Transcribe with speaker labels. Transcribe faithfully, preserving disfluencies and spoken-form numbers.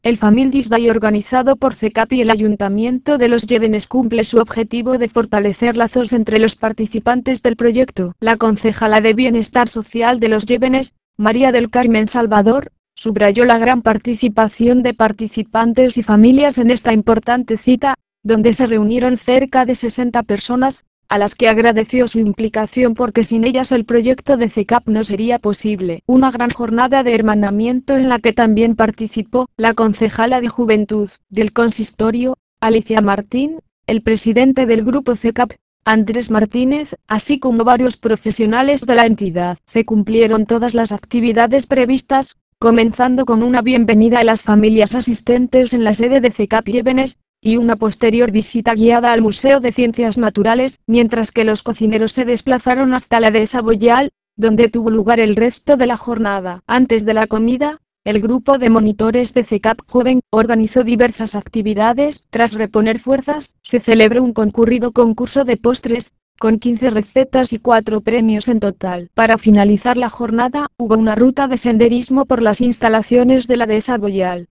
Speaker 1: El Family Day organizado por C E C A P y el Ayuntamiento de Los Llévenes cumple su objetivo de fortalecer lazos entre los participantes del proyecto. La concejala de Bienestar Social de Los Llévenes, María del Carmen Salvador, subrayó la gran participación de participantes y familias en esta importante cita, donde se reunieron cerca de sesenta personas, a las que agradeció su implicación porque sin ellas el proyecto de C E C A P no sería posible. Una gran jornada de hermanamiento en la que también participó la concejala de Juventud del Consistorio, Alicia Martín, el presidente del grupo C E C A P, Andrés Martínez, así como varios profesionales de la entidad. Se cumplieron todas las actividades previstas, comenzando con una bienvenida a las familias asistentes en la sede de C E C A P Llévenes, y una posterior visita guiada al Museo de Ciencias Naturales, mientras que los cocineros se desplazaron hasta la dehesa Boyal, donde tuvo lugar el resto de la jornada. Antes de la comida, el grupo de monitores de C E C A P Joven organizó diversas actividades. Tras reponer fuerzas, se celebró un concurrido concurso de postres, con quince recetas y cuatro premios en total. Para finalizar la jornada, hubo una ruta de senderismo por las instalaciones de la dehesa Boyal.